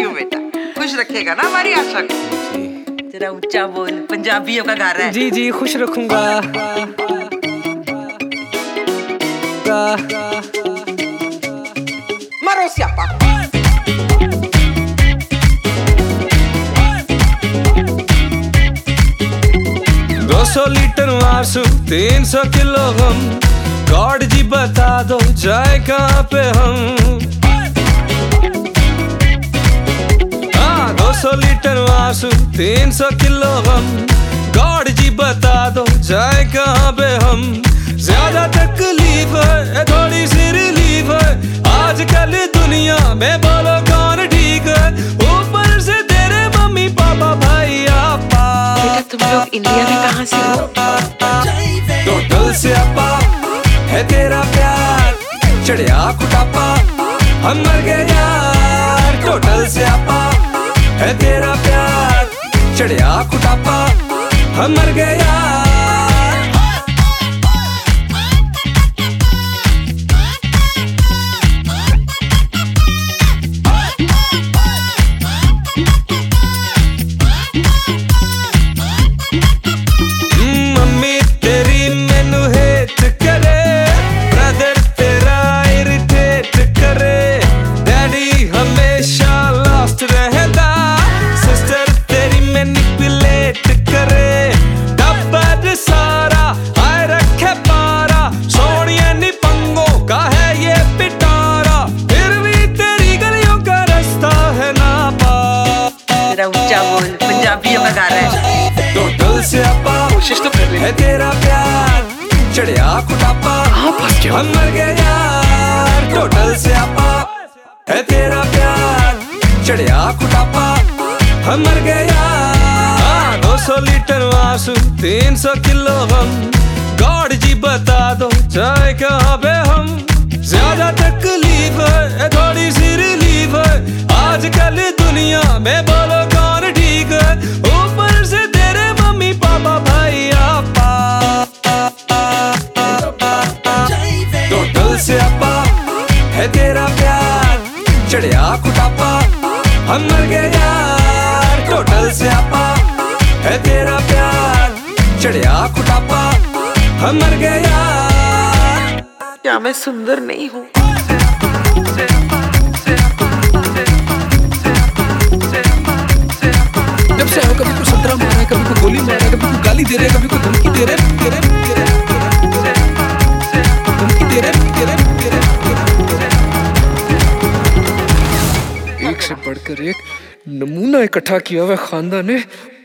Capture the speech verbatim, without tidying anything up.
You बेटा, खुश रखेगा ना हमारी आशा को। जरा ऊंचा बोल, पंजाबियों का घर है। जी जी खुश रखूंगा। मारो स्यापा। दो सौ लीटर मारसू, तीन सौ किलो गम, गॉड जी बता दो जाए कहाँ पे हम। हाँ दो सौ लीटर मारसू, तीन सौ किलो गम, गॉड जी बता दो जाए कहाँ पे हम। ज्यादा तकलीफ है थोड़ी सी रिलीफ है, आजकल दुनिया में बोलो कौन ठीक है। ऊपर से तेरे मम्मी पापा भाई आपा। बेटा तुम लोग इंडिया में कहाँ से हो? टोटल से आपा है तेरा प्यार, चढ़िया कुटापा हम मर गए यार। टोटल से आपा है तेरा प्यार, चढ़िया कुटापा हम मर गए यार। ऊंचा बोल, पंजाबियों का घर है। टोटल से आपा कोशिश तो कर ले। है तेरा प्यार, चढ़िया कुटापा हम मर गए यार। टोटल से आपा है तेरा प्यार, चढ़िया कुटापा हम मर गए यार। दो सौ लीटर मासू, तीन सौ किलो गम, गॉड जी बता दो जाए कहाँ पे हम। ज्यादा तकलीफ है थोड़ी सी रिलीफ है, आजकल दुनिया में बोलो कौन ठीक है। ऊपर से तेरे मम्मी पापा भाई आपा। टोटल से आपा है तेरा प्यार, चढ़िया कुटापा हम मर गए यार। टोटल से आपा है तेरा प्यार, चढ़िया कुटापा हम मर गए यार। क्या मैं सुंदर नहीं हूँ? जब से आओ कभी को संतरा मारा है, कभी को गोली मारा है, कभी को गाली दे रहे, कभी को धमकी दे रहे, दे रहे, दे रहे, धमकी दे रहे, दे रहे, दे रहे। एक से बढ़कर एक नमूना इकट्ठा किया हुआ खानदान ने।